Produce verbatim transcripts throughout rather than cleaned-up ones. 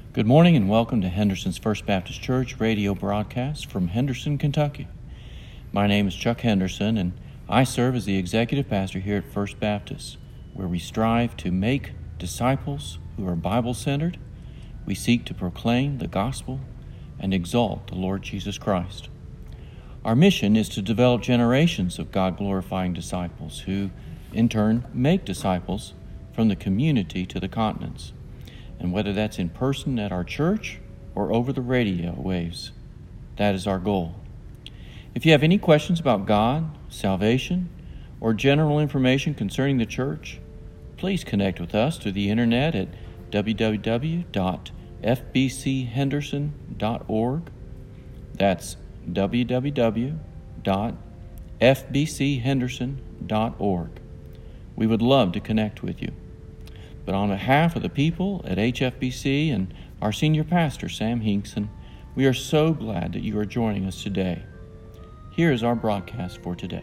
Good morning and welcome to Henderson's First Baptist Church radio broadcast from Henderson, Kentucky. My name is Chuck Henderson and I serve as the executive pastor here at First Baptist, where we strive to make disciples who are Bible-centered. We seek to proclaim the gospel and exalt the Lord Jesus Christ. Our mission is to develop generations of God-glorifying disciples who, in turn, make disciples from the community to the continents. And whether that's in person at our church or over the radio waves, that is our goal. If you have any questions about God, salvation, or general information concerning the church, please connect with us through the internet at w w w dot f b c henderson dot org. That's w w w dot f b c henderson dot org. We would love to connect with you. But on behalf of the people at H F B C and our senior pastor, Sam Hinkson, we are so glad that you are joining us today. Here is our broadcast for today.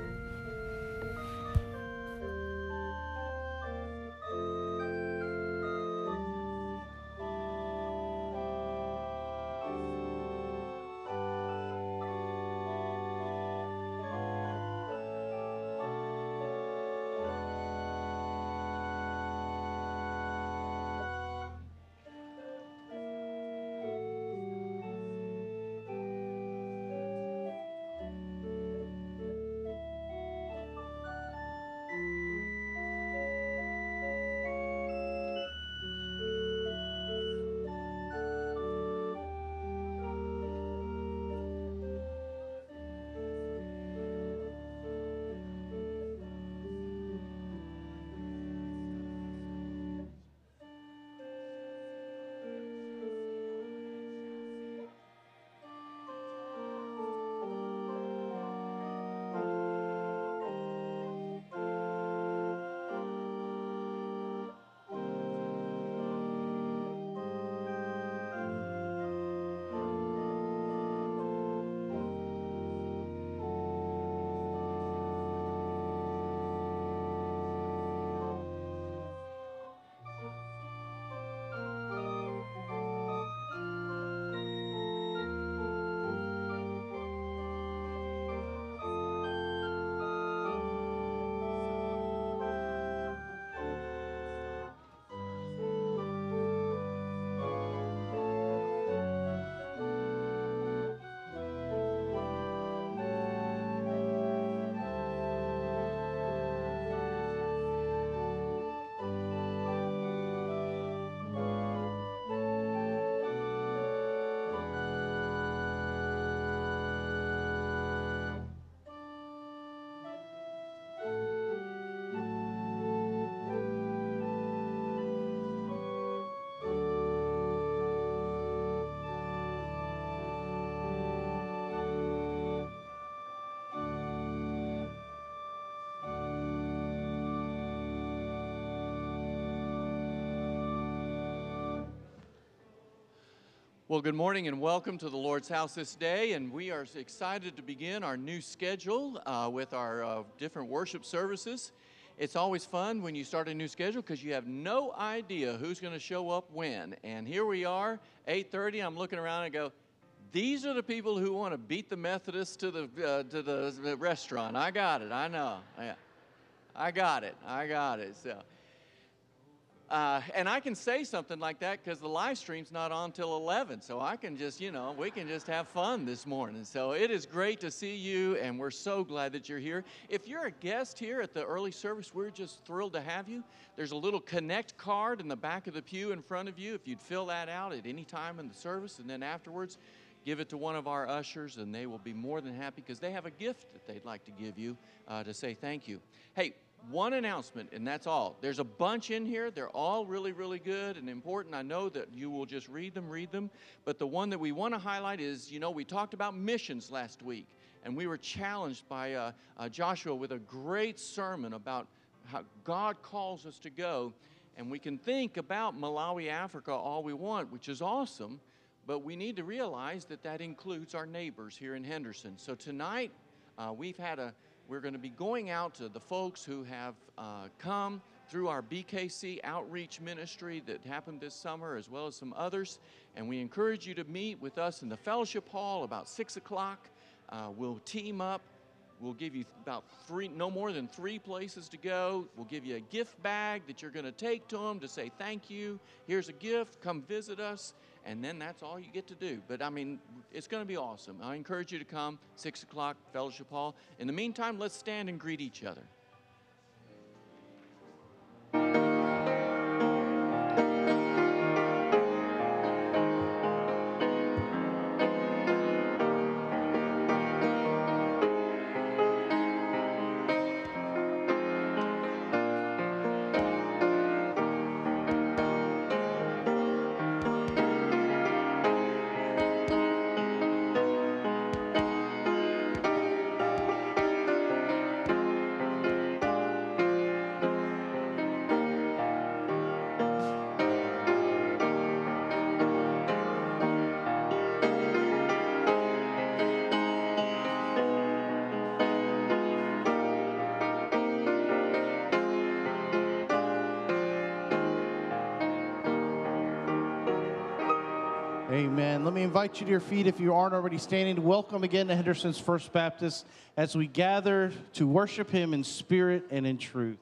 Well, good morning and welcome to the Lord's house this day, and we are excited to begin our new schedule uh, with our uh, different worship services. It's always fun when you start a new schedule because you have no idea who's going to show up when. And here we are, eight thirty. I'm looking around and go, these are the people who want to beat the Methodists to the uh, to the restaurant. I got it. I know. I, I got it. I got it. So. Uh, and I can say something like that because the live stream's not on till eleven, so I can just, you know, we can just have fun this morning. So it is great to see you, and we're so glad that you're here. If you're a guest here at the early service, we're just thrilled to have you. There's a little Connect card in the back of the pew in front of you. If you'd fill that out at any time in the service, and then afterwards, give it to one of our ushers, and they will be more than happy because they have a gift that they'd like to give you uh, to say thank you. Hey, one announcement, and that's all. There's a bunch in here. They're all really, really good and important. I know that you will just read them, read them. But the one that we want to highlight is, you know, we talked about missions last week, and we were challenged by uh, uh, Joshua with a great sermon about how God calls us to go. And we can think about Malawi, Africa all we want, which is awesome, but we need to realize that that includes our neighbors here in Henderson. So tonight, uh, we've had a We're going to be going out to the folks who have uh, come through our B K C outreach ministry that happened this summer, as well as some others. And we encourage you to meet with us in the fellowship hall about six o'clock. Uh, we'll team up. We'll give you about three, no more than three places to go. We'll give you a gift bag that you're going to take to them to say thank you. Here's a gift. Come visit us. And then that's all you get to do. But, I mean, it's going to be awesome. I encourage you to come, six o'clock, Fellowship Hall. In the meantime, let's stand and greet each other. Amen. Let me invite you to your feet if you aren't already standing. Welcome again to Henderson's First Baptist as we gather to worship Him in spirit and in truth.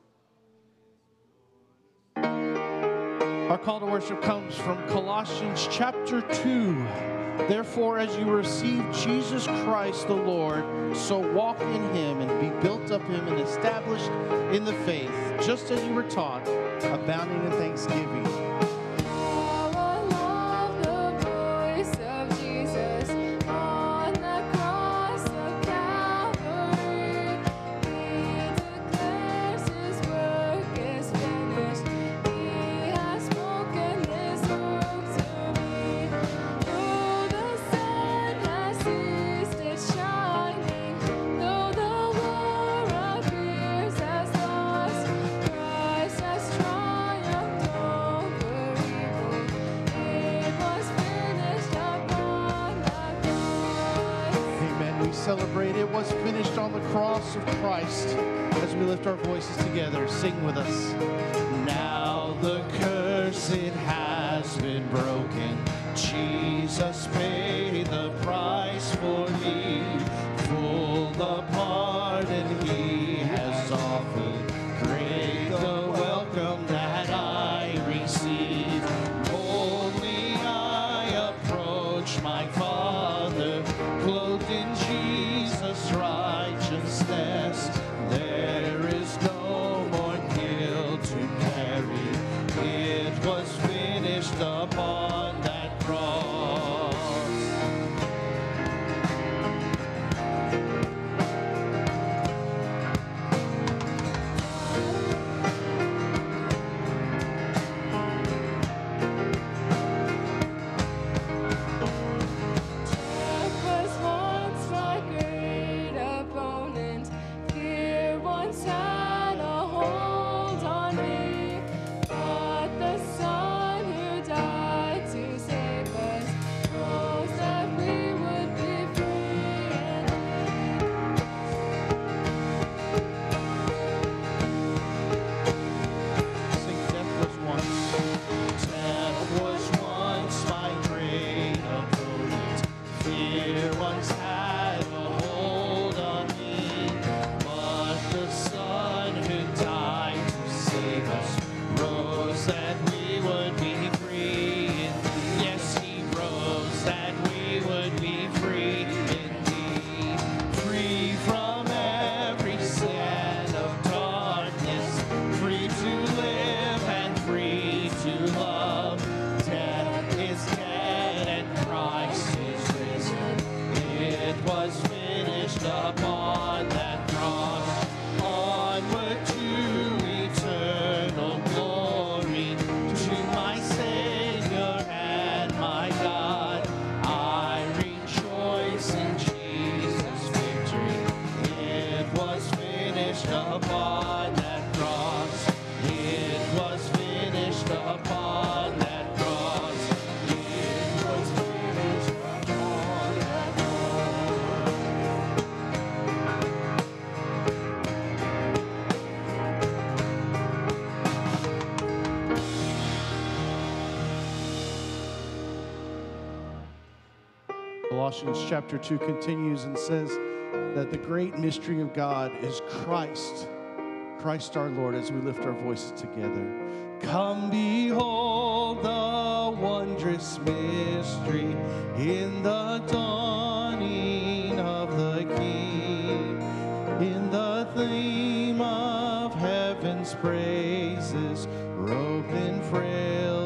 Our call to worship comes from Colossians chapter two. Therefore, as you receive Jesus Christ the Lord, so walk in Him and be built up in Him and established in the faith, just as you were taught, abounding in thanksgiving. Celebrate it was finished on the cross of Christ. As we lift our voices together, sing with us. Now the curse, it has been broken. Jesus paid the price for me. Full the pardon He has offered. Great the welcome that I receive. Boldly I approach my Father, clothed in Jesus' righteousness. There is no more guilt to carry. It was finished upon that cross. Colossians chapter two continues and says that the great mystery of God is Christ, Christ our Lord, as we lift our voices together. Come behold the wondrous mystery in the dawning of the King, in the theme of heaven's praises, robed in frail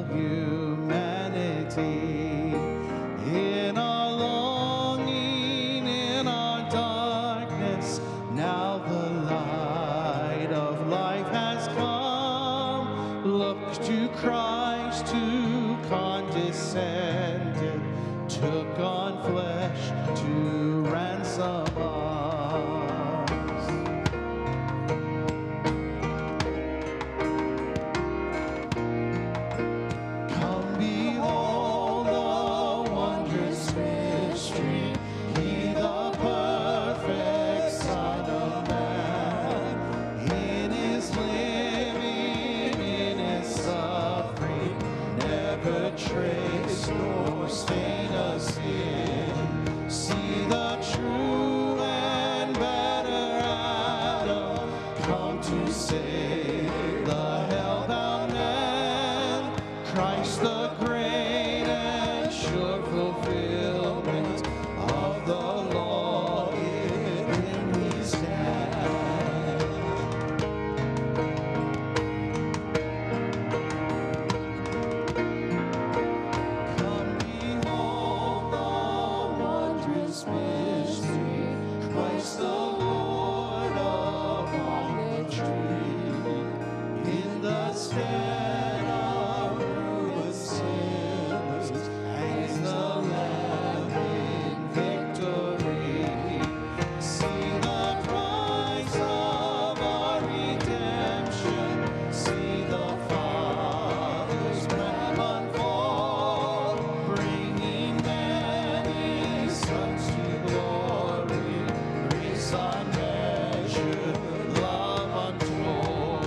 humanity. In our longing, in our darkness, now the light of life has come. Look to Christ who condescended, took on flesh to ransom us. Come behold the wondrous mystery, He the perfect Son of Man. In His living, in His suffering, never trace nor stain of sin. See the true and better Adam come to save the hell-bound man. Christ the great and sure fulfillment of the law, in Him we stand. Come behold the wondrous mystery, Christ the Lord upon the tree. In the stead of ruined sinners hangs the Lamb in victory. See the price of our redemption, see the Father's plan unfold, bringing many sons to glory, grace unmeasured, love untold.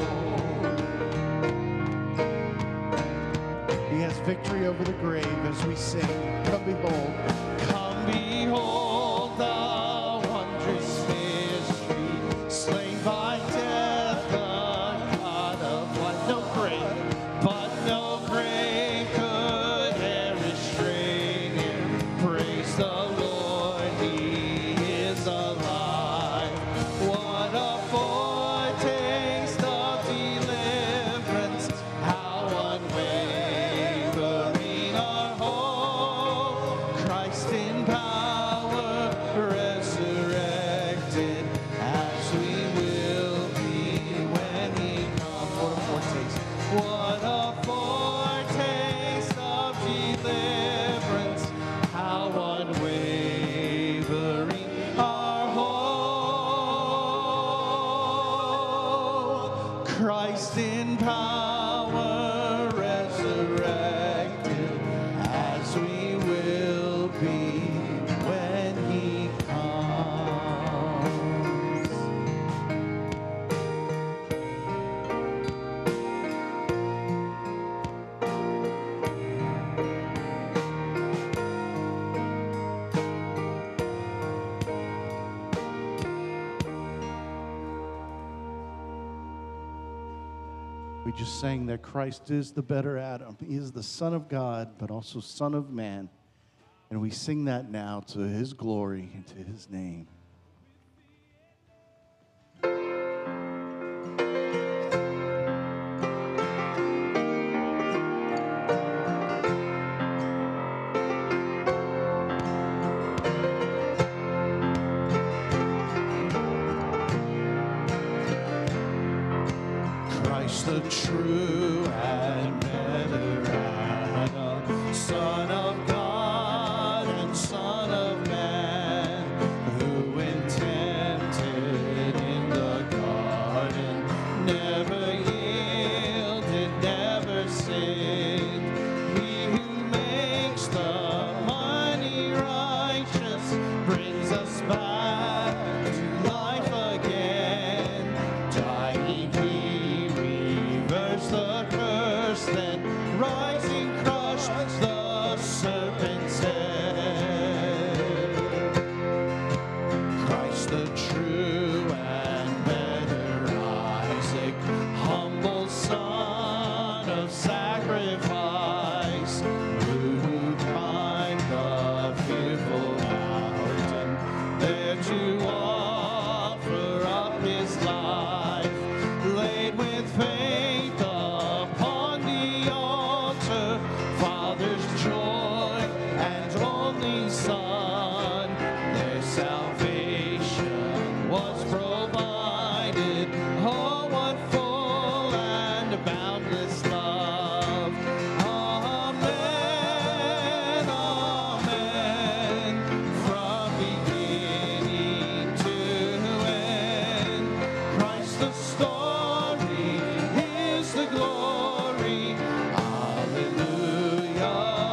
He has victory over the grave as we sing, come behold. Come behold the wondrous mystery, slain by death, the God of life. No grave, but no grave could e'er restrain Him. Praise the Lord, He is alive. What a foretaste of deliverance, how unwavering our hope. Christ in power, resurrected, as we will be when He comes. What a foretaste! What a foretaste of deliverance, how unwavering our hope. Christ in power, resurrected, as we will be when He comes. We just sang that Christ is the better Adam. He is the Son of God, but also Son of Man. And we sing that now to His glory and to His name. Christ the true and better Adam, Son of God and Son of Man, who when tempted in the garden never yielded, never sinned. He who makes the mighty righteous brings us back to life again. Dying, He reversed the who climbed the fearful mountain, there to offer up his life, laid with faith upon the altar, Father's joy and only Son, their salvation was provided. Oh, what full and boundless love. Amen, amen, from beginning to end. Christ the story is the glory. Hallelujah,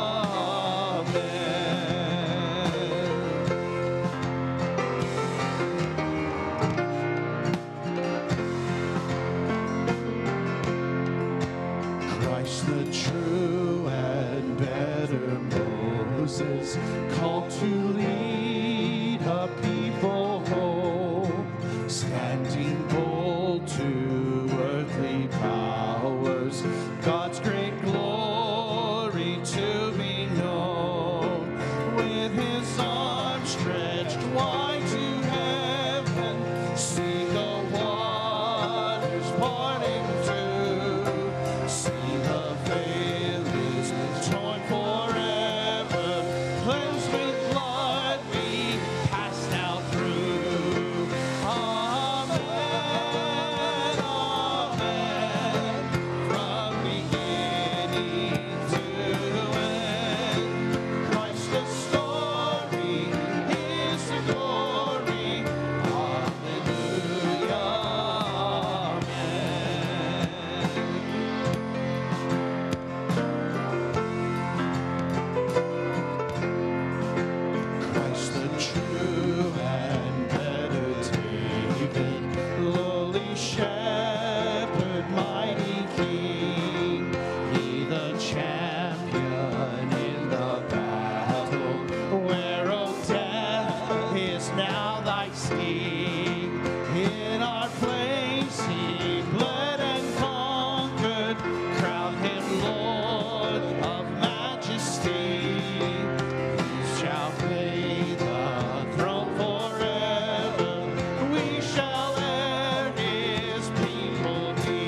amen. Christ the true and better Moses, called to lead a people home, standing bold to earthly powers, God's great glory to be known, with his arms stretched wide to heaven, see the waters parting too, see the veil is torn forever, cleansed with blood we pass now through. Amen, amen, from beginning to end. Christ the story is the glory. Hallelujah, amen. Christ the true and better David, lowly shepherd, mighty king, he the champion in the battle, where, O death, is now thy sting. In our place he bled and conquered, crowned him Lord of majesty. He shall play the throne forever, we shall ere his people be.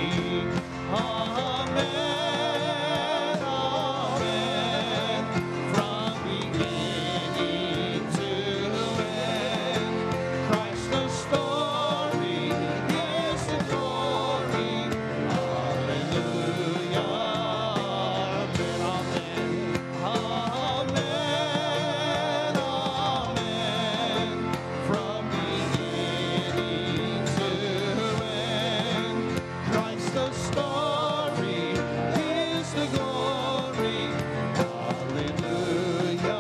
Amen, amen, from beginning to end. Christ the story is the glory. Hallelujah, amen, amen, amen, from beginning to end. Christ the story is the glory. Hallelujah,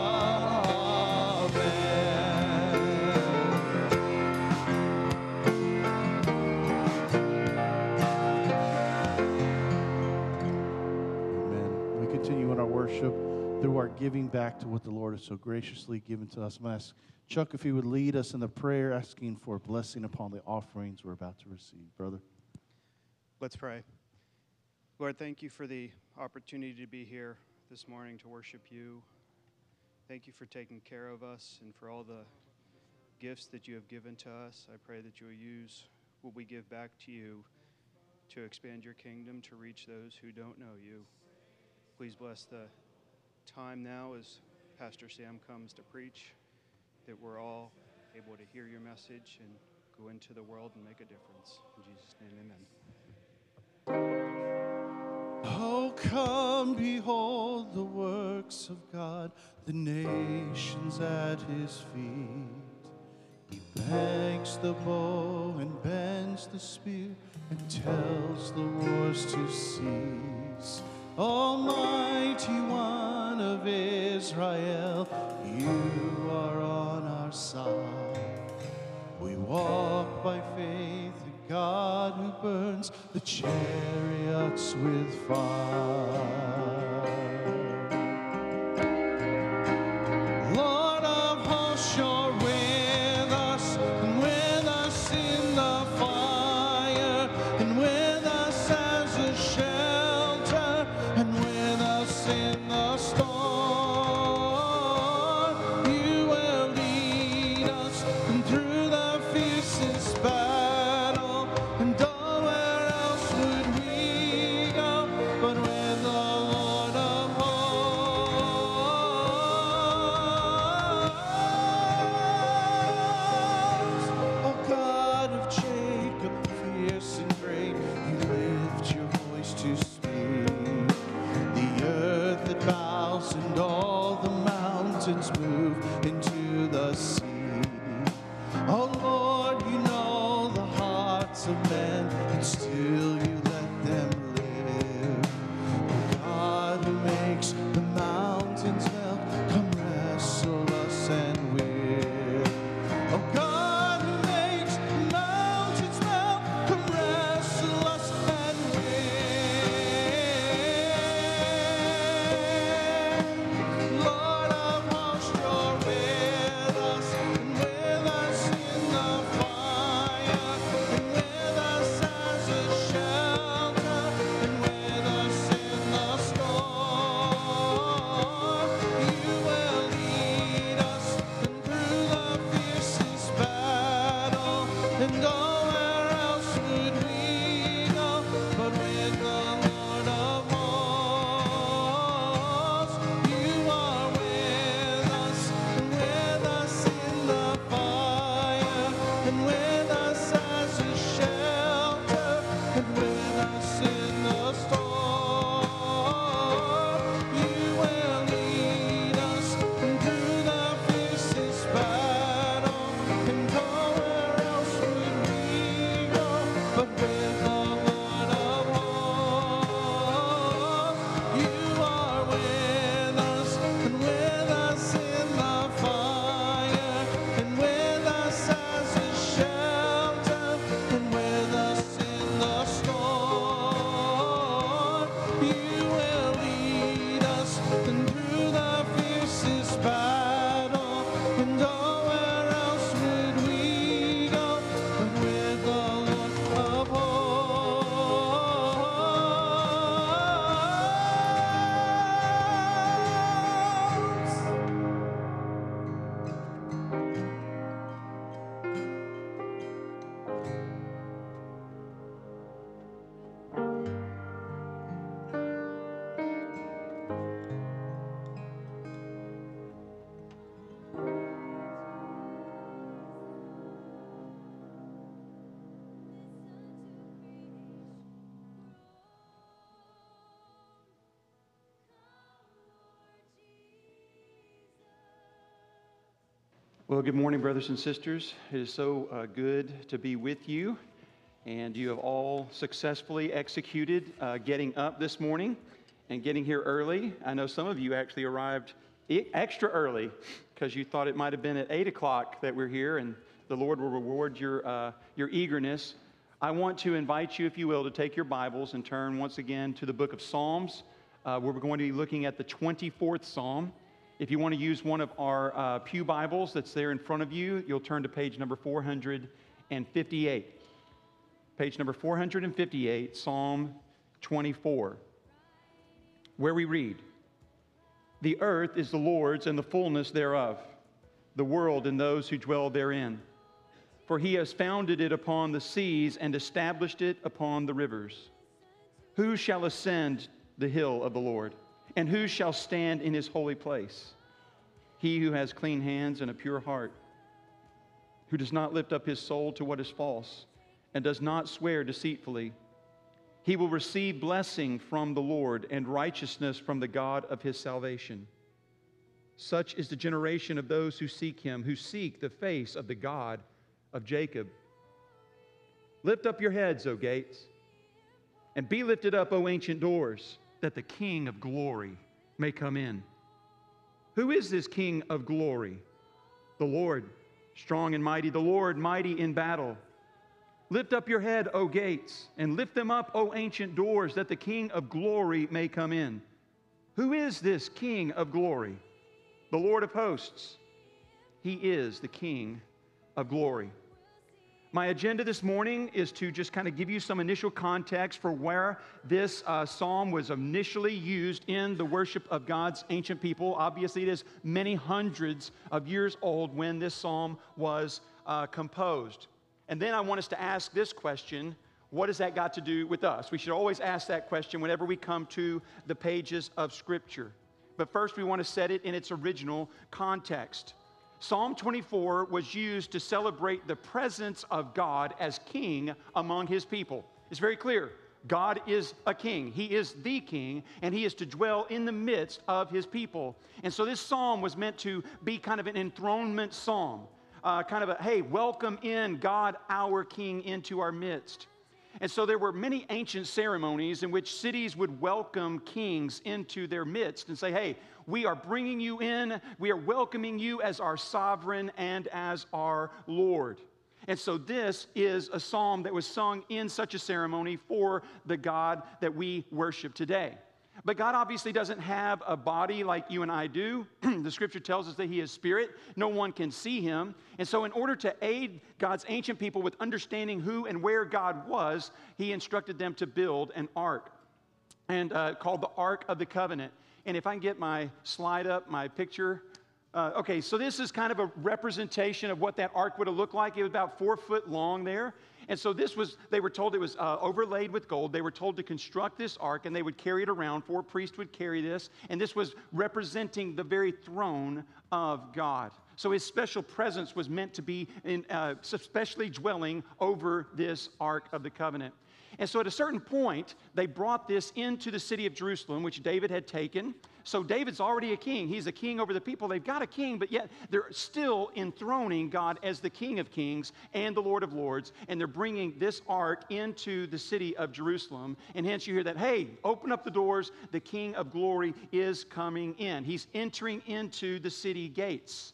amen. We continue in our worship through our giving back to what the Lord has so graciously given to us. I'm going to ask Chuck if he would lead us in the prayer, asking for a blessing upon the offerings we're about to receive. Brother. Let's pray. Lord, thank you for the opportunity to be here this morning to worship you. Thank you for taking care of us and for all the gifts that you have given to us. I pray that you will use what we give back to you to expand your kingdom, to reach those who don't know you. Please bless the time now as Pastor Sam comes to preach, that we're all able to hear your message and go into the world and make a difference. In Jesus' name, amen. Oh, come behold the works of God, the nations at his feet. He banks the bow and bends the spear and tells the wars to cease. Almighty One of Israel, you are on our side. We walk by faith in God who burns the chariots with fire. Lord of hosts, you're with us, and with us in the fire, and with us as a shelter, and with us in the the storm. You will lead us through the fiercest battle. And oh, where else would we go but with the Lord of hosts? Oh God of Jacob, fierce and great, you lift your voice to speak. The earth it bows and all the mountains move into the sea. Oh Lord, you know the hearts of men, and still you let them live. Oh God, who makes the mountains melt, come wrestle us and we'll. Oh God, who makes the mountains melt, come wrestle us and win. Lord of hosts, you're with us, and with us in the fire, and with us as a shelter, and with us in the storm. You will lead us and through the fiercest battle, and oh, where else would we go but with the Lord of hosts? You are with us, and with us in the fire, and with us as a shelter, and with us in the storm. You will lead us through the fiercest battle, and oh, where else would we go but with the Lord of hosts? You are with us, and with us in the fire, and with us as a shelter, and with us in the storm. You will lead us through the fiercest battle, and oh, where else would we go but with the Lord of hosts? Well, good morning, brothers and sisters. It is so uh, good to be with you, and you have all successfully executed uh, getting up this morning and getting here early. I know some of you actually arrived e- extra early because you thought it might have been at eight o'clock that we're here, and the Lord will reward your, uh, your eagerness. I want to invite you, if you will, to take your Bibles and turn once again to the book of Psalms. Uh, we're going to be looking at the twenty-fourth Psalm. If you want to use one of our uh, pew Bibles that's there in front of you, you'll turn to page number four hundred fifty-eight. Page number four hundred fifty-eight, Psalm twenty-four, where we read, "The earth is the Lord's and the fullness thereof, the world and those who dwell therein. For he has founded it upon the seas and established it upon the rivers. Who shall ascend the hill of the Lord? And who shall stand in his holy place? He who has clean hands and a pure heart, who does not lift up his soul to what is false, and does not swear deceitfully. He will receive blessing from the Lord and righteousness from the God of his salvation. Such is the generation of those who seek him, who seek the face of the God of Jacob. Lift up your heads, O gates, and be lifted up, O ancient doors, that the King of glory may come in. Who is this King of glory? The Lord, strong and mighty, the Lord, mighty in battle. Lift up your head, O gates, and lift them up, O ancient doors, that the King of glory may come in. Who is this King of glory? The Lord of hosts. He is the King of glory. My agenda this morning is to just kind of give you some initial context for where this uh, psalm was initially used in the worship of God's ancient people. Obviously, it is many hundreds of years old when this psalm was uh, composed. And then I want us to ask this question: what has that got to do with us? We should always ask that question whenever we come to the pages of Scripture. But first, we want to set it in its original context. Psalm twenty-four was used to celebrate the presence of God as king among his people. It's very clear. God is a king. He is the king, and he is to dwell in the midst of his people. And so this psalm was meant to be kind of an enthronement psalm, uh, kind of a, hey, welcome in God, our king, into our midst. And so there were many ancient ceremonies in which cities would welcome kings into their midst and say, hey, we are bringing you in, we are welcoming you as our sovereign and as our Lord. And so this is a psalm that was sung in such a ceremony for the God that we worship today. But God obviously doesn't have a body like you and I do. The Scripture tells us that he is spirit. No one can see him. And so in order to aid God's ancient people with understanding who and where God was, he instructed them to build an ark, and uh, called the Ark of the Covenant. And if I can get my slide up, my picture. Uh, okay, so this is kind of a representation of what that ark would have looked like. It was about four foot long there. And so this was, they were told it was uh, overlaid with gold. They were told to construct this ark, and they would carry it around. Four priests would carry this, and this was representing the very throne of God. So his special presence was meant to be in, uh, especially dwelling over this Ark of the Covenant. And so at a certain point, they brought this into the city of Jerusalem, which David had taken. So David's already a king. He's a king over the people. They've got a king, but yet they're still enthroning God as the King of Kings and the Lord of Lords. And they're bringing this ark into the city of Jerusalem. And hence you hear that, hey, open up the doors. The King of Glory is coming in. He's entering into the city gates.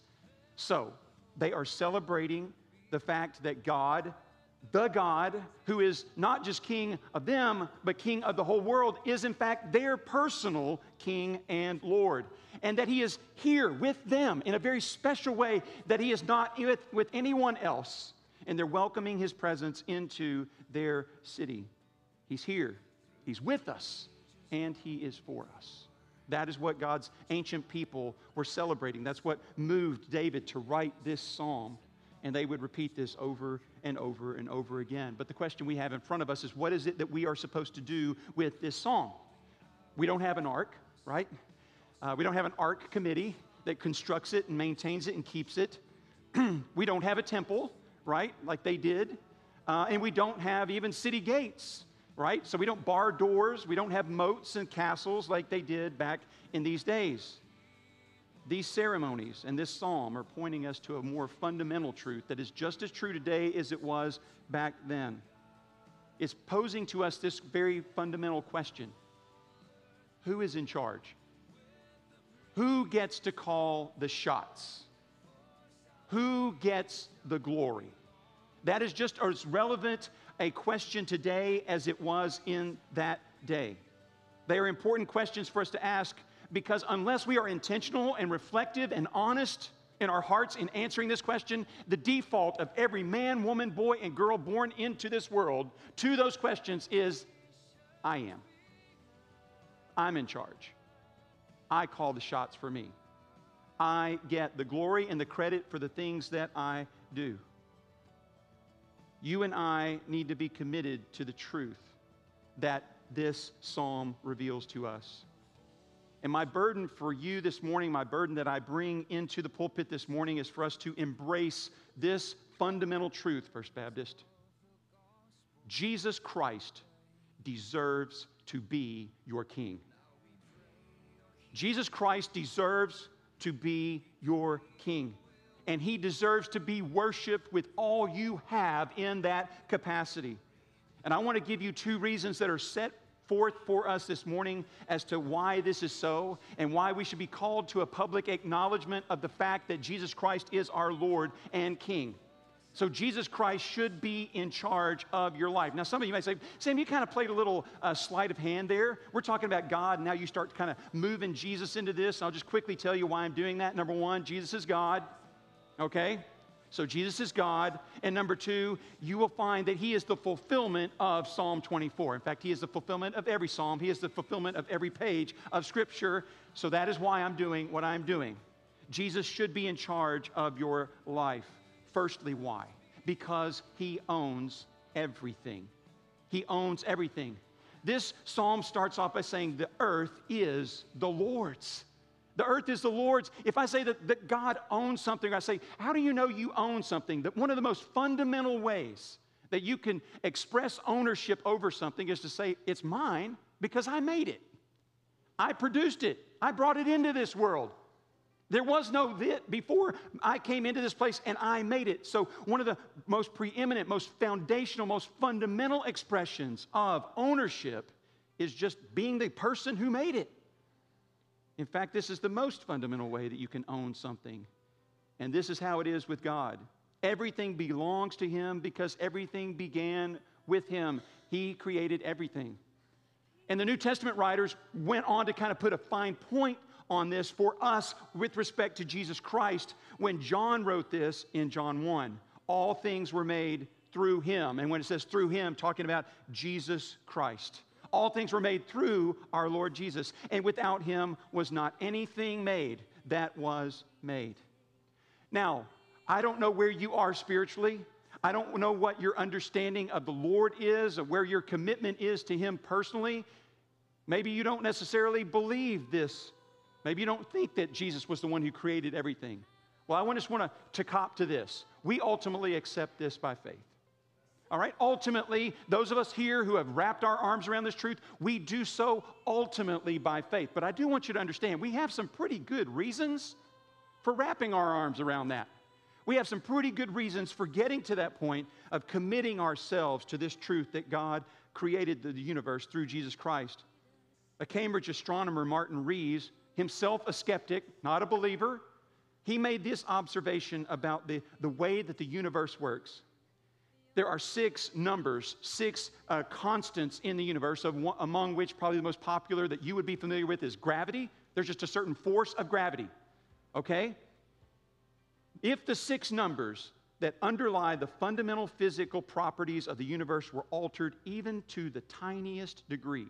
So they are celebrating the fact that God, the God who is not just king of them, but king of the whole world, is in fact their personal king and Lord. And that he is here with them in a very special way that he is not with, with anyone else. And they're welcoming his presence into their city. He's here. He's with us. And he is for us. That is what God's ancient people were celebrating. That's what moved David to write this psalm. And they would repeat this over and over and over again. But the question we have in front of us is, what is it that we are supposed to do with this psalm? We don't have an ark, right? Uh, we don't have an ark committee that constructs it and maintains it and keeps it. We don't have a temple, right, like they did. Uh, and we don't have even city gates, right? So we don't bar doors. We don't have moats and castles like they did back in these days. These ceremonies and this psalm are pointing us to a more fundamental truth that is just as true today as it was back then. It's posing to us this very fundamental question: who is in charge? Who gets to call the shots? Who gets the glory? That is just as relevant a question today as it was in that day. They are important questions for us to ask, because unless we are intentional and reflective and honest in our hearts in answering this question, the default of every man, woman, boy, and girl born into this world to those questions is, I am. I'm in charge. I call the shots for me. I get the glory and the credit for the things that I do. You and I need to be committed to the truth that this psalm reveals to us. And my burden for you this morning, my burden that I bring into the pulpit this morning, is for us to embrace this fundamental truth, First Baptist. Jesus Christ deserves to be your king. Jesus Christ deserves to be your king. And he deserves to be worshiped with all you have in that capacity. And I want to give you two reasons that are set forth for us this morning as to why this is so, and why we should be called to a public acknowledgement of the fact that Jesus Christ is our Lord and King. So Jesus Christ should be in charge of your life. Now, some of you may say, Sam, you kind of played a little uh, sleight of hand there. We're talking about God, and now you start kind of moving Jesus into this. And I'll just quickly tell you why I'm doing that. Number one, Jesus is God. Okay? So Jesus is God. And number two, you will find that he is the fulfillment of Psalm twenty-four. In fact, he is the fulfillment of every psalm. He is the fulfillment of every page of Scripture. So that is why I'm doing what I'm doing. Jesus should be in charge of your life. Firstly, why? Because he owns everything. He owns everything. This psalm starts off by saying the earth is the Lord's. The earth is the Lord's. If I say that, that God owns something, I say, how do you know you own something? That one of the most fundamental ways that you can express ownership over something is to say, it's mine because I made it. I produced it. I brought it into this world. There was no it before I came into this place and I made it. So one of the most preeminent, most foundational, most fundamental expressions of ownership is just being the person who made it. In fact, this is the most fundamental way that you can own something. And this is how it is with God. Everything belongs to him because everything began with him. He created everything. And the New Testament writers went on to kind of put a fine point on this for us with respect to Jesus Christ when John wrote this in John one. All things were made through him. And when it says through him, talking about Jesus Christ. All things were made through our Lord Jesus. And without him was not anything made that was made. Now, I don't know where you are spiritually. I don't know what your understanding of the Lord is, or where your commitment is to him personally. Maybe you don't necessarily believe this. Maybe you don't think that Jesus was the one who created everything. Well, I just want to, to cop to this. We ultimately accept this by faith. All right? Ultimately, those of us here who have wrapped our arms around this truth, we do so ultimately by faith. But I do want you to understand, we have some pretty good reasons for wrapping our arms around that. We have some pretty good reasons for getting to that point of committing ourselves to this truth that God created the universe through Jesus Christ. A Cambridge astronomer, Martin Rees, himself a skeptic, not a believer, he made this observation about the, the way that the universe works. There are six numbers, six uh, constants in the universe, of one, among which probably the most popular that you would be familiar with is gravity. There's just a certain force of gravity, okay? If the six numbers that underlie the fundamental physical properties of the universe were altered even to the tiniest degree,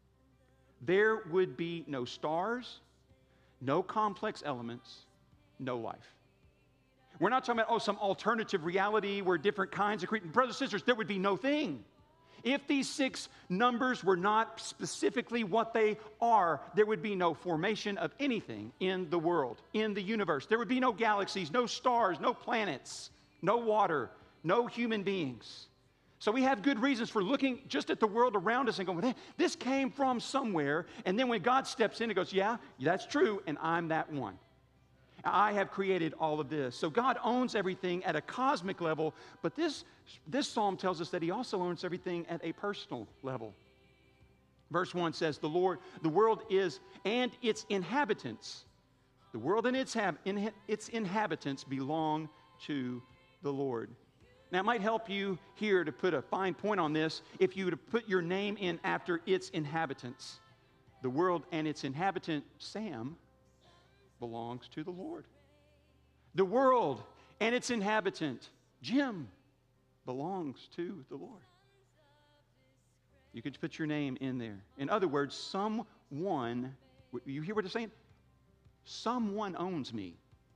there would be no stars, no complex elements, no life. We're not talking about, oh, some alternative reality where different kinds of creatures. Brothers and sisters, there would be no thing. If these six numbers were not specifically what they are, there would be no formation of anything in the world, in the universe. There would be no galaxies, no stars, no planets, no water, no human beings. So we have good reasons for looking just at the world around us and going, this came from somewhere. And then when God steps in and goes, yeah, that's true, and I'm that one. I have created all of this. So God owns everything at a cosmic level, but this, this psalm tells us that he also owns everything at a personal level. Verse one says, the Lord, the world is, and its inhabitants, the world and its, in, its inhabitants belong to the Lord. Now, it might help you here to put a fine point on this if you were to put your name in after its inhabitants. The world and its inhabitant, Sam, belongs to the Lord. The world and its inhabitant, Jim, belongs to the Lord. You could put your name in there. In other words, someone, you hear what they're saying? Someone owns me.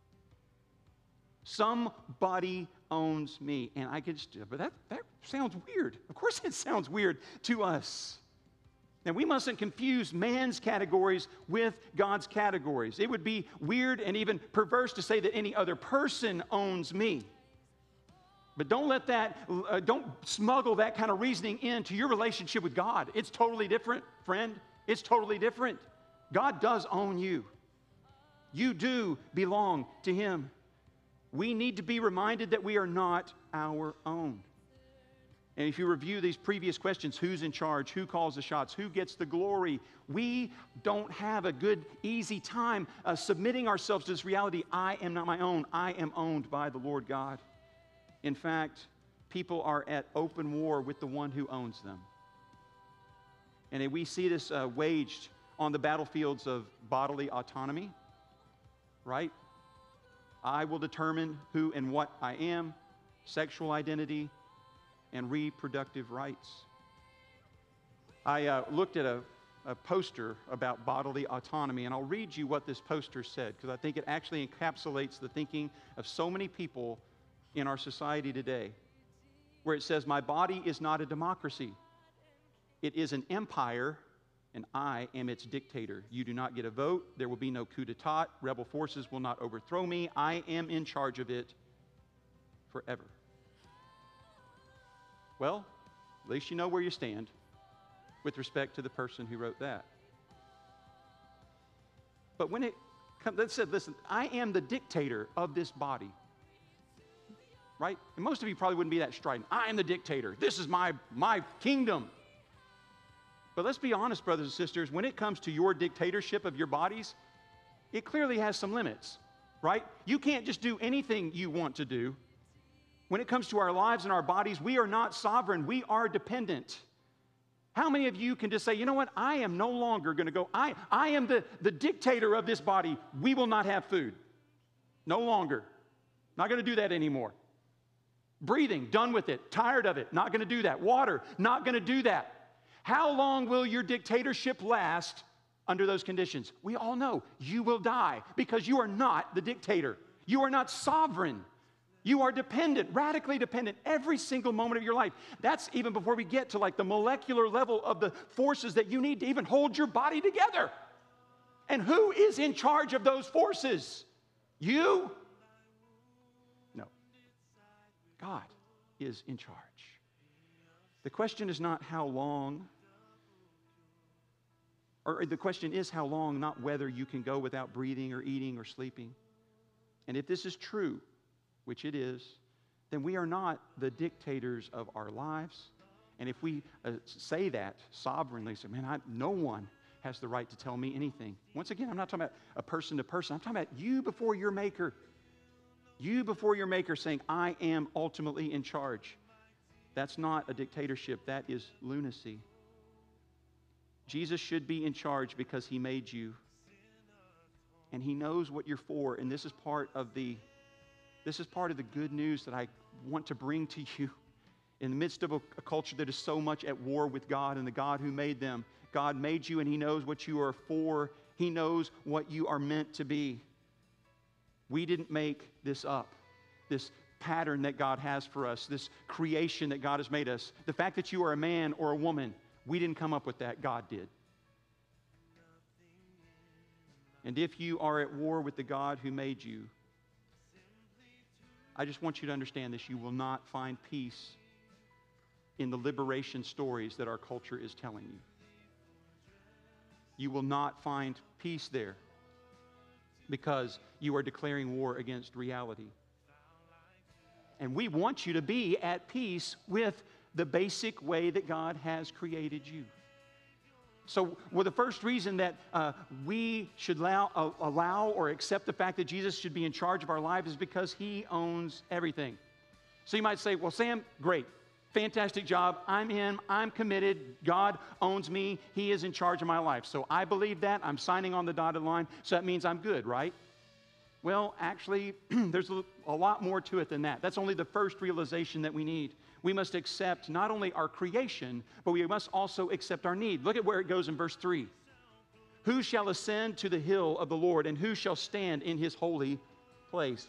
Somebody owns me. And I could just, but that, that sounds weird. Of course it sounds weird to us. Now, we mustn't confuse man's categories with God's categories. It would be weird and even perverse to say that any other person owns me. But don't let that, uh, don't smuggle that kind of reasoning into your relationship with God. It's totally different, friend. It's totally different. God does own you. You do belong to him. We need to be reminded that we are not our own. And if you review these previous questions, who's in charge, who calls the shots, who gets the glory, we don't have a good, easy time uh, submitting ourselves to this reality. I am not my own. I am owned by the Lord God. In fact, people are at open war with the one who owns them. And we see this uh, waged on the battlefields of bodily autonomy, right? I will determine who and what I am, sexual identity, and reproductive rights. I uh, looked at a, a poster about bodily autonomy, and I'll read you what this poster said, because I think it actually encapsulates the thinking of so many people in our society today, where it says, my body is not a democracy. It is an empire, and I am its dictator. You do not get a vote. There will be no coup d'etat. Rebel forces will not overthrow me. I am in charge of it forever. Well, at least you know where you stand with respect to the person who wrote that. But when it comes, that said, listen, I am the dictator of this body. Right? And most of you probably wouldn't be that strident. I am the dictator. This is my, my kingdom. But let's be honest, brothers and sisters, when it comes to your dictatorship of your bodies, it clearly has some limits, right? You can't just do anything you want to do. When it comes to our lives and our bodies, we are not sovereign. We are dependent. How many of you can just say, you know what, I am no longer going to go, I, I am the, the dictator of this body. We will not have food. No longer. Not going to do that anymore. Breathing, done with it. Tired of it. Not going to do that. Water, not going to do that. How long will your dictatorship last under those conditions? We all know you will die because you are not the dictator. You are not sovereign. You are dependent, radically dependent every single moment of your life. That's even before we get to like the molecular level of the forces that you need to even hold your body together. And who is in charge of those forces? You? No. God is in charge. The question is not how long, or the question is how long, not whether you can go without breathing or eating or sleeping. And if this is true, which it is, then we are not the dictators of our lives. And if we uh, say that sovereignly, say, man, I, no one has the right to tell me anything. Once again, I'm not talking about a person to person. I'm talking about you before your maker. You before your maker saying, I am ultimately in charge. That's not a dictatorship. That is lunacy. Jesus should be in charge because he made you. And he knows what you're for. And this is part of the this is part of the good news that I want to bring to you. In the midst of a, a culture that is so much at war with God and the God who made them. God made you and he knows what you are for. He knows what you are meant to be. We didn't make this up. This pattern that God has for us, this creation that God has made us. The fact that you are a man or a woman, we didn't come up with that. God did. And if you are at war with the God who made you, I just want you to understand this. You will not find peace in the liberation stories that our culture is telling you. You will not find peace there because you are declaring war against reality. And we want you to be at peace with the basic way that God has created you. So, well, the first reason that uh, we should allow, uh, allow or accept the fact that Jesus should be in charge of our lives is because he owns everything. So you might say, well, Sam, great. Fantastic job. I'm in. I'm committed. God owns me. He is in charge of my life. So I believe that. I'm signing on the dotted line. So that means I'm good, right? Well, actually, there's a lot more to it than that. That's only the first realization that we need. We must accept not only our creation, but we must also accept our need. Look at where it goes in verse three. Who shall ascend to the hill of the Lord, and who shall stand in his holy place?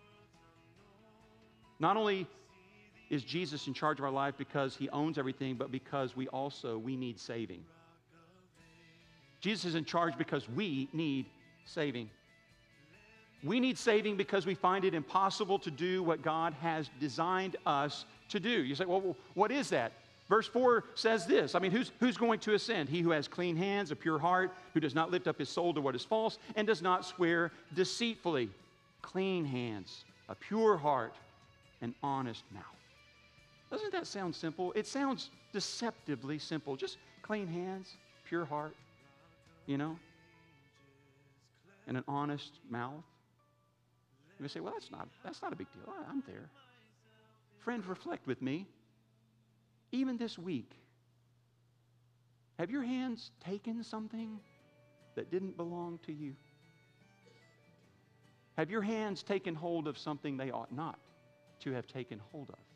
Not only is Jesus in charge of our life because he owns everything, but because we also, we need saving. Jesus is in charge because we need saving. We need saving because we find it impossible to do what God has designed us to do. You say, well, what is that? Verse four says this. I mean, who's, who's going to ascend? He who has clean hands, a pure heart, who does not lift up his soul to what is false, and does not swear deceitfully. Clean hands, a pure heart, an honest mouth. Doesn't that sound simple? It sounds deceptively simple. Just clean hands, pure heart, you know, and an honest mouth. You may say, well, that's not, that's not a big deal. I'm there. Friend, reflect with me. Even this week, have your hands taken something that didn't belong to you? Have your hands taken hold of something they ought not to have taken hold of?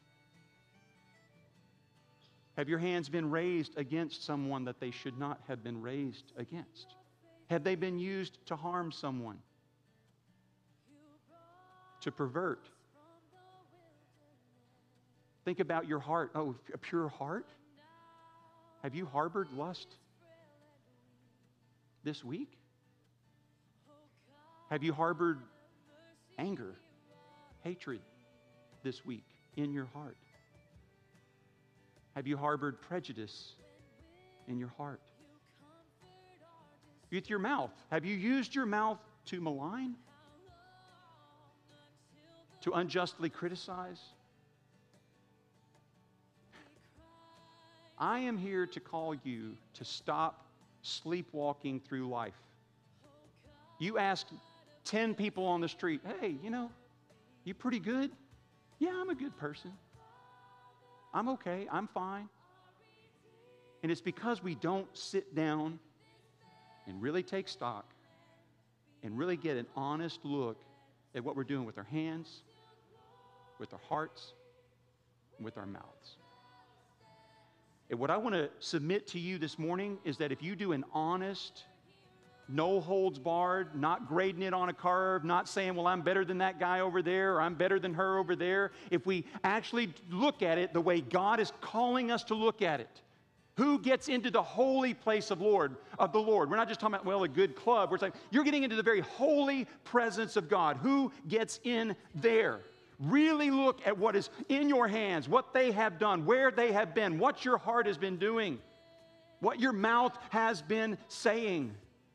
Have your hands been raised against someone that they should not have been raised against? Have they been used to harm someone? To pervert? Think about your heart. Oh, a pure heart? Have you harbored lust this week? Have you harbored anger, hatred this week in your heart? Have you harbored prejudice in your heart? With your mouth, have you used your mouth to malign? To unjustly criticize? I am here to call you to stop sleepwalking through life. You ask ten people on the street, hey, you know, you pretty good? Yeah, I'm a good person. I'm okay. I'm fine. And it's because we don't sit down and really take stock and really get an honest look at what we're doing with our hands, with our hearts, and with our mouths. And what I want to submit to you this morning is that if you do an honest, no holds barred, not grading it on a curve, not saying, well, I'm better than that guy over there, or I'm better than her over there. If we actually look at it the way God is calling us to look at it, who gets into the holy place of Lord of the Lord? We're not just talking about, well, a good club. We're saying you're getting into the very holy presence of God. Who gets in there? Really look at what is in your hands, what they have done, where they have been, what your heart has been doing, what your mouth has been saying.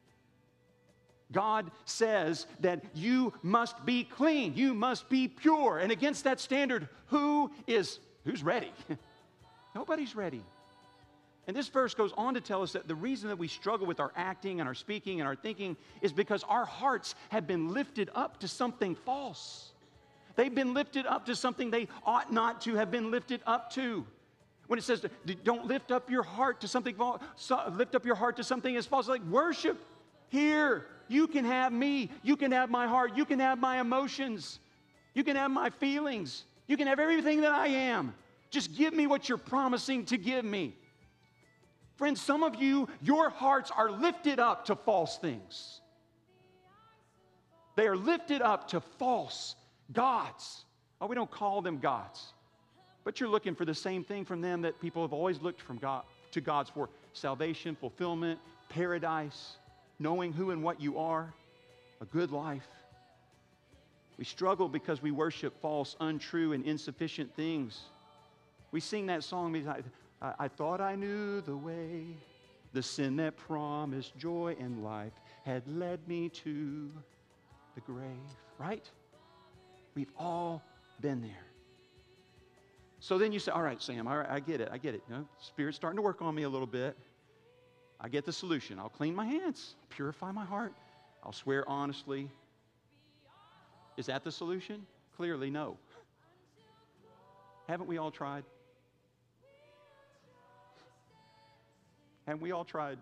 God says that you must be clean, you must be pure. And against that standard, who is, who's ready? Nobody's ready. And this verse goes on to tell us that the reason that we struggle with our acting and our speaking and our thinking is because our hearts have been lifted up to something false. They've been lifted up to something they ought not to have been lifted up to. When it says, don't lift up your heart to something false, lift up your heart to something as false, like worship. Here, you can have me. You can have my heart. You can have my emotions. You can have my feelings. You can have everything that I am. Just give me what you're promising to give me. Friends, some of you, your hearts are lifted up to false things. They are lifted up to false gods. Oh, we don't call them gods. But you're looking for the same thing from them that people have always looked from God to gods for: salvation, fulfillment, paradise, knowing who and what you are, a good life. We struggle because we worship false, untrue, and insufficient things. We sing that song, I, I thought I knew the way, the sin that promised joy and life had led me to the grave, right? We've all been there. So then you say, all right, Sam, all right, I get it, I get it. You know, Spirit's starting to work on me a little bit. I get the solution. I'll clean my hands, purify my heart. I'll swear honestly. Is that the solution? Clearly, no. Haven't we all tried? Haven't we all tried?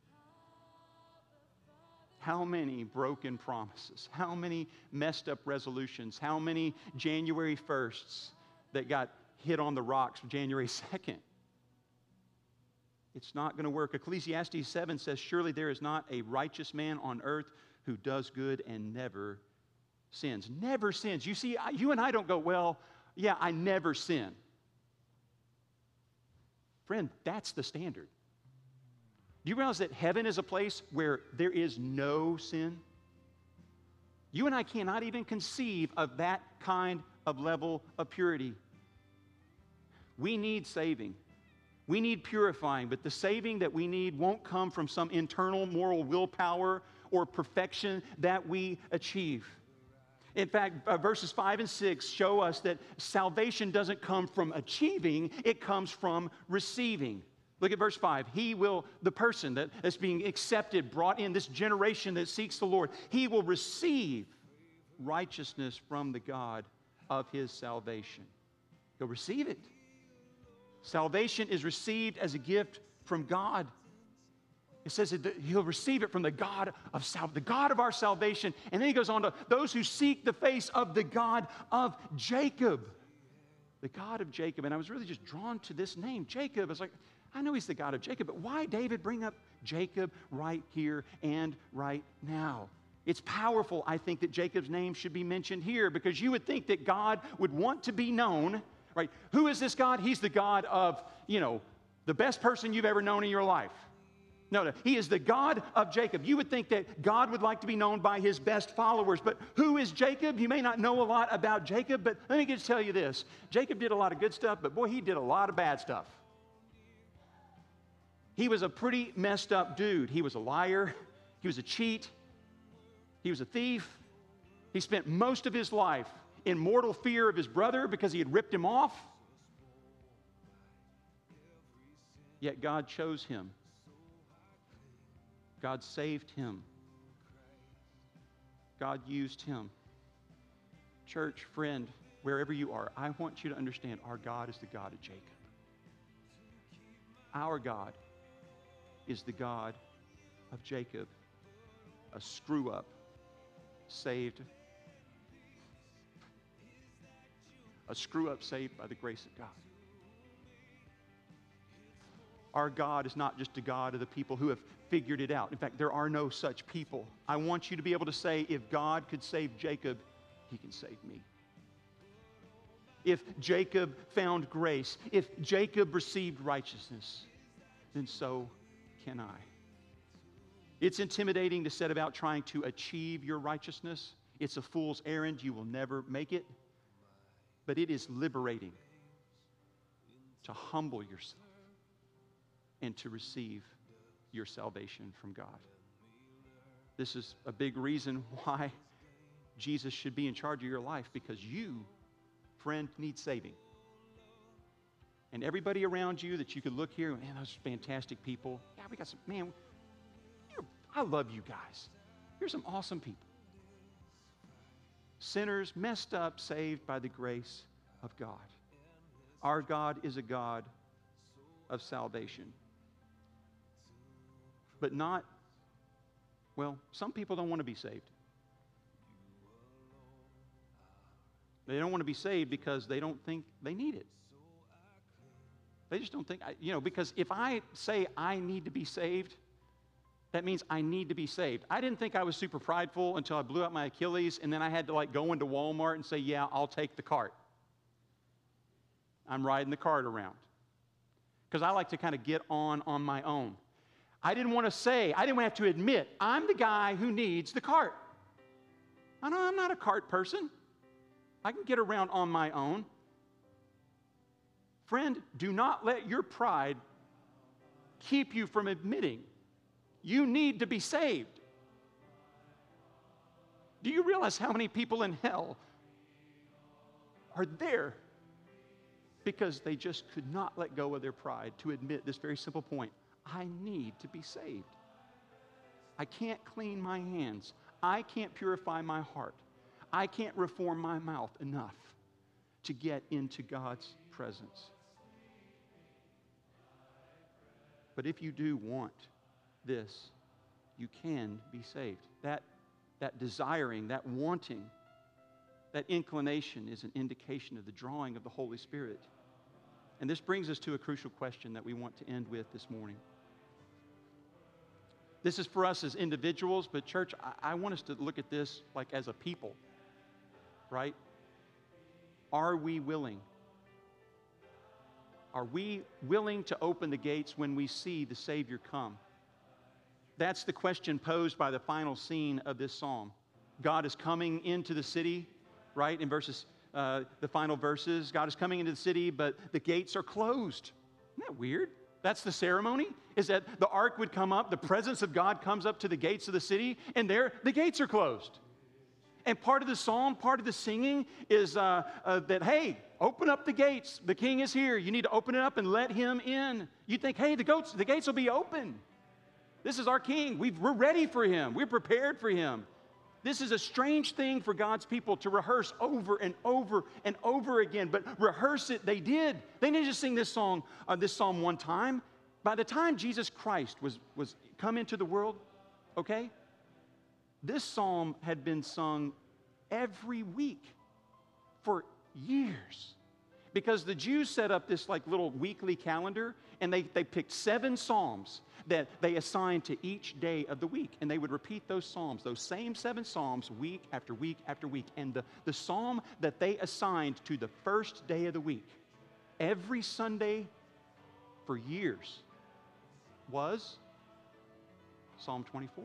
How many broken promises? How many messed up resolutions? How many January firsts that got hit on the rocks January second? It's not going to work. Ecclesiastes seven says, surely there is not a righteous man on earth who does good and never sins. Never sins. You see, you and I don't go, well, yeah, I never sin. Friend, that's the standard. Do you realize that heaven is a place where there is no sin? You and I cannot even conceive of that kind of level of purity. We need saving. We need purifying, but the saving that we need won't come from some internal moral willpower or perfection that we achieve. In fact, uh, verses five and six show us that salvation doesn't come from achieving, it comes from receiving. Look at verse five. He will, the person that is being accepted, brought in, this generation that seeks the Lord, he will receive righteousness from the God of his salvation. He'll receive it. Salvation is received as a gift from God. It says that he'll receive it from the God of sal- the God of our salvation. And then he goes on to those who seek the face of the God of Jacob. The God of Jacob. And I was really just drawn to this name, Jacob. I was like, I know he's the God of Jacob, but why, David, bring up Jacob right here and right now? It's powerful, I think, that Jacob's name should be mentioned here, because you would think that God would want to be known, right? Who is this God? He's the God of, you know, the best person you've ever known in your life. No, no, he is the God of Jacob. You would think that God would like to be known by his best followers, but who is Jacob? You may not know a lot about Jacob, but let me just tell you this. Jacob did a lot of good stuff, but boy, he did a lot of bad stuff. He was a pretty messed up dude. He was a liar. He was a cheat. He was a thief. He spent most of his life in mortal fear of his brother because he had ripped him off. Yet God chose him. God saved him. God used him. Church, friend, wherever you are, I want you to understand our God is the God of Jacob. Our God is the God of Jacob, a screw-up, saved, a screw-up saved by the grace of God. Our God is not just a God of the people who have figured it out. In fact, there are no such people. I want you to be able to say, if God could save Jacob, he can save me. If Jacob found grace, if Jacob received righteousness, then so can I. It's intimidating to set about trying to achieve your righteousness. It's a fool's errand. You will never make it. But it is liberating to humble yourself and to receive your salvation from God. This is a big reason why Jesus should be in charge of your life, because you, friend, need saving. And everybody around you that you could look here, man, those fantastic people. Yeah, we got some, man, you're, I love you guys. You're some awesome people. Sinners, messed up, saved by the grace of God. Our God is a God of salvation. But not, well, some people don't want to be saved. They don't want to be saved because they don't think they need it. They just don't think, you know, because if I say I need to be saved, that means I need to be saved. I didn't think I was super prideful until I blew out my Achilles, and then I had to like go into Walmart and say, yeah, I'll take the cart. I'm riding the cart around. Because I like to kind of get on on my own. I didn't want to say, I didn't want to have to admit, I'm the guy who needs the cart. I know I'm not a cart person. I can get around on my own. Friend, do not let your pride keep you from admitting you need to be saved. Do you realize how many people in hell are there because they just could not let go of their pride to admit this very simple point? I need to be saved. I can't clean my hands. I can't purify my heart. I can't reform my mouth enough to get into God's presence. But if you do want this, you can be saved. That, that desiring, that wanting, that inclination is an indication of the drawing of the Holy Spirit. And this brings us to a crucial question that we want to end with this morning. This is for us as individuals, but church, I, I want us to look at this like as a people, right? Are we willing? Are we willing to open the gates when we see the Savior come? That's the question posed by the final scene of this psalm. God is coming into the city, right? In verses, uh, the final verses, God is coming into the city, but the gates are closed. Isn't that weird? That's the ceremony, is that the ark would come up, the presence of God comes up to the gates of the city, and there the gates are closed. And part of the psalm, part of the singing is uh, uh, that, hey, open up the gates. The king is here. You need to open it up and let him in. You think, hey, the, goats, the gates will be open. This is our king. We've, we're ready for him. We're prepared for him. This is a strange thing for God's people to rehearse over and over and over again. But rehearse it, they did. They didn't just sing this song, uh, this psalm one time. By the time Jesus Christ was, was come into the world, okay? This psalm had been sung every week for years because the Jews set up this like little weekly calendar, and they, they picked seven psalms that they assigned to each day of the week, and they would repeat those psalms, those same seven psalms, week after week after week. And the, the psalm that they assigned to the first day of the week, every Sunday for years, was Psalm twenty-four.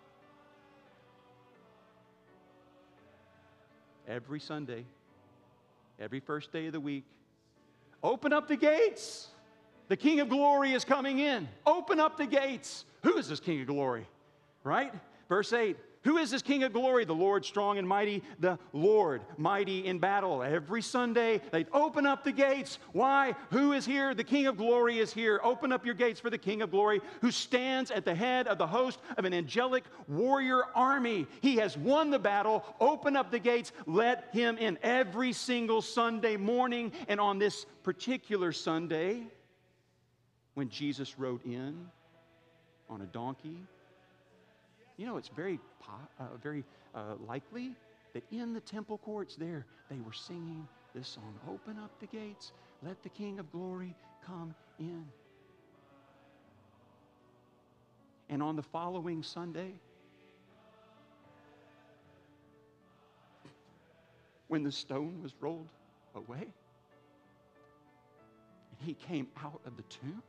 Every Sunday, every first day of the week, open up the gates. The King of Glory is coming in. Open up the gates. Who is this King of Glory? Right? Verse eight. Who is this King of Glory? The Lord strong and mighty, the Lord mighty in battle. Every Sunday, they open up the gates. Why? Who is here? The King of Glory is here. Open up your gates for the King of Glory, who stands at the head of the host of an angelic warrior army. He has won the battle. Open up the gates. Let him in. Every single Sunday morning, and on this particular Sunday, when Jesus rode in on a donkey, you know, it's very, uh, very uh, likely that in the temple courts there, they were singing this song, open up the gates, let the King of Glory come in. And on the following Sunday, when the stone was rolled away, and he came out of the tomb,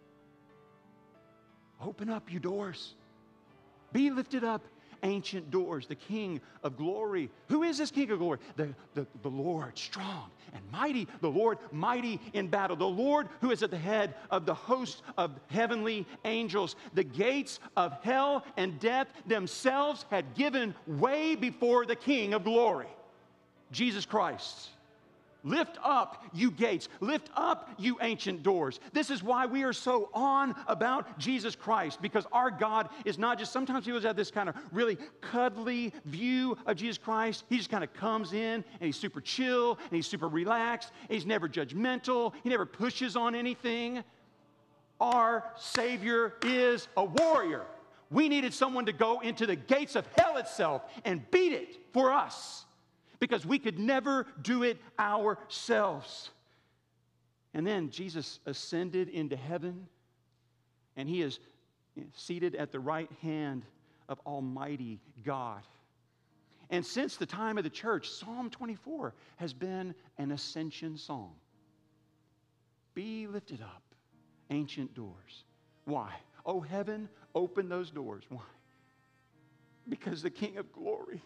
open up, you doors. Be lifted up, ancient doors, the King of Glory. Who is this King of Glory? The, the, the Lord, strong and mighty. The Lord, mighty in battle. The Lord who is at the head of the host of heavenly angels. The gates of hell and death themselves had given way before the King of Glory, Jesus Christ. Lift up, you gates. Lift up, you ancient doors. This is why we are so on about Jesus Christ, because our God is not just, sometimes people have this kind of really cuddly view of Jesus Christ. He just kind of comes in, and he's super chill, and he's super relaxed, and he's never judgmental. He never pushes on anything. Our Savior is a warrior. We needed someone to go into the gates of hell itself and beat it for us, because we could never do it ourselves. And then Jesus ascended into heaven, and he is seated at the right hand of Almighty God. And since the time of the church, Psalm twenty-four has been an ascension song. Be lifted up, ancient doors. Why? Oh, heaven, open those doors. Why? Because the King of Glory,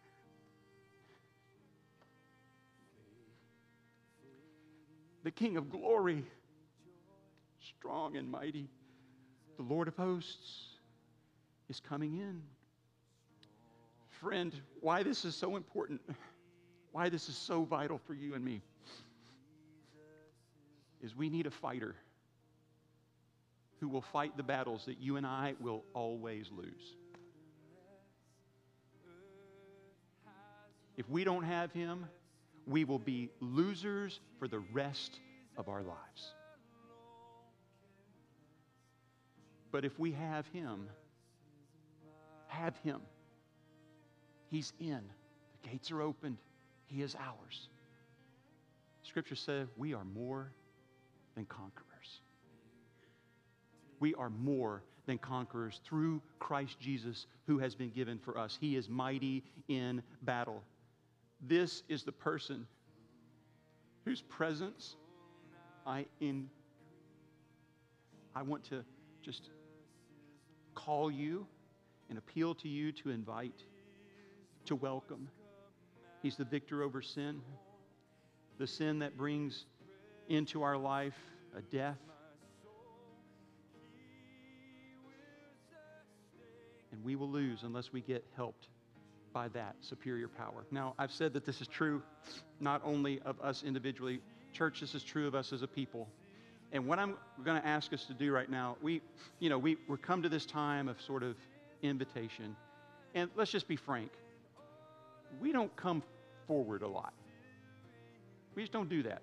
the King of Glory, strong and mighty, the Lord of hosts, is coming in. Friend, why this is so important, why this is so vital for you and me, is we need a fighter who will fight the battles that you and I will always lose. If we don't have him, we will be losers for the rest of our lives. But if we have him, have him, he's in. The gates are opened. He is ours. Scripture says we are more than conquerors. We are more than conquerors through Christ Jesus, who has been given for us. He is mighty in battle. This is the person whose presence I in I want to just call you and appeal to you to invite, to welcome. He's the victor over sin, the sin that brings into our life a death. And we will lose unless we get helped by that superior power. Now, I've said that this is true not only of us individually. Church, this is true of us as a people. And what I'm going to ask us to do right now, we, you know, we, we're come to this time of sort of invitation. And let's just be frank. We don't come forward a lot. We just don't do that.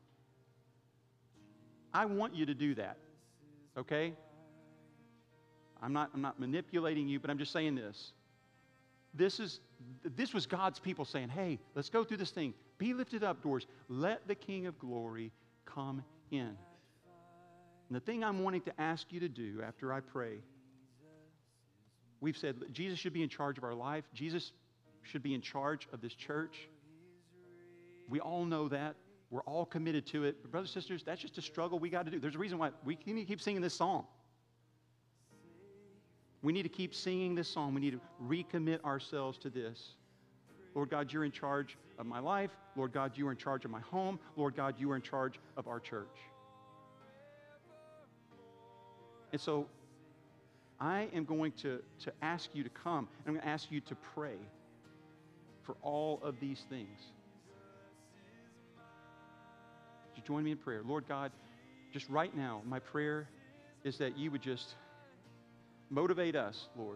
I want you to do that, okay? I'm not, I'm not manipulating you, but I'm just saying this. This is, this was God's people saying, hey, let's go through this thing. Be lifted up, doors. Let the King of Glory come in. And the thing I'm wanting to ask you to do after I pray, we've said Jesus should be in charge of our life. Jesus should be in charge of this church. We all know that. We're all committed to it. But brothers and sisters, that's just a struggle we got to do. There's a reason why we need to keep singing this song. We need to keep singing this song. We need to recommit ourselves to this. Lord God, you're in charge of my life. Lord God, you are in charge of my home. Lord God, you are in charge of our church. And so I am going to, to ask you to come. I'm going to ask you to pray for all of these things. Would you join me in prayer? Lord God, just right now, my prayer is that you would just motivate us, Lord,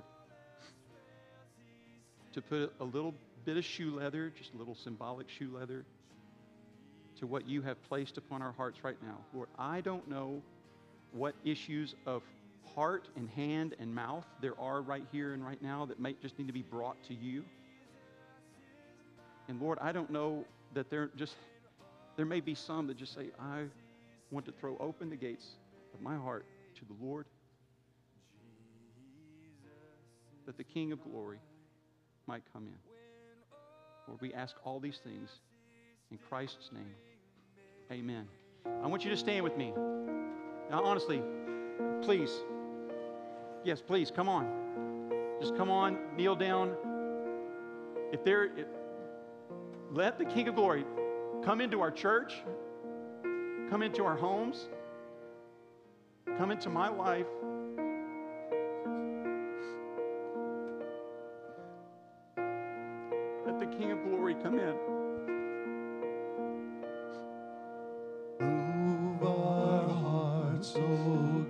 to put a little bit of shoe leather, just a little symbolic shoe leather, to what you have placed upon our hearts right now. Lord, I don't know what issues of heart and hand and mouth there are right here and right now that might just need to be brought to you. And Lord, I don't know that there just, there may be some that just say, I want to throw open the gates of my heart to the Lord, that the King of Glory might come in. Lord, we ask all these things in Christ's name. Amen. I want you to stand with me. Now, honestly, please. Yes, please, come on. Just come on, kneel down. If there, if, let the King of Glory come into our church, come into our homes, come into my life. Let the King of Glory come in. Move our hearts, oh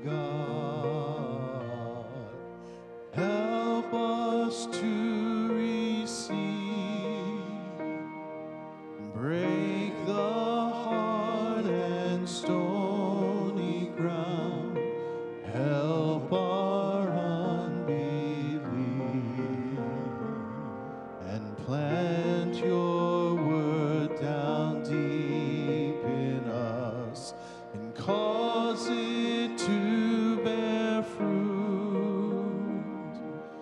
God. Help us to receive. Break the hard and stony ground. Help our unbelief. And plant your word down deep in us and cause it to bear fruit.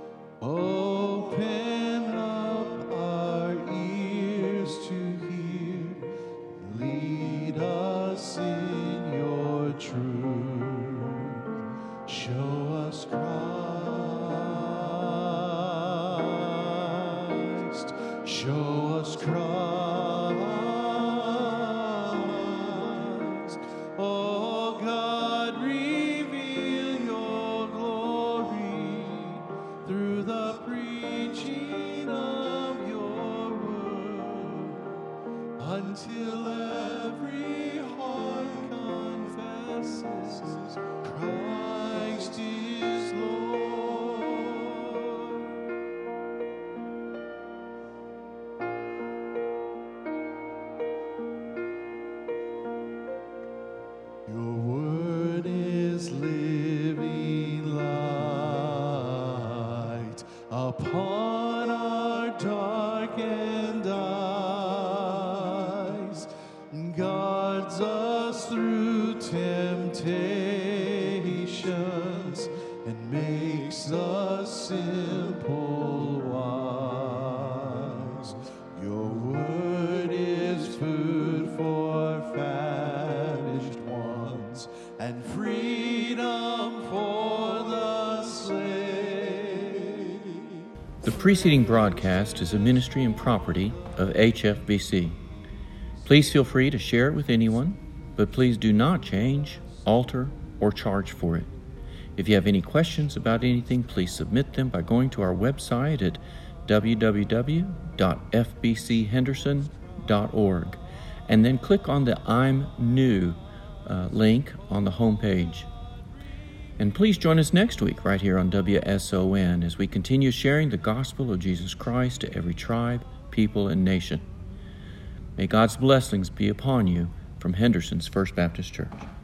Open up our ears to hear. Lead us in your truth. Show us Christ. Show us Christ. Oh God, reveal your glory through the preaching of your word, until every heart confesses Christ is Lord. Your word is living light upon our darkened eyes, guards us through temptations, and makes us simple wise. Your word is food for famished ones, and freedom for the slave. The preceding broadcast is a ministry and property of H F B C. Please feel free to share it with anyone, but please do not change, alter, or charge for it. If you have any questions about anything, please submit them by going to our website at w w w dot f b c henderson dot org and then click on the I'm New uh, link on the home page. And please join us next week right here on W S O N as we continue sharing the gospel of Jesus Christ to every tribe, people, and nation. May God's blessings be upon you from Henderson's First Baptist Church.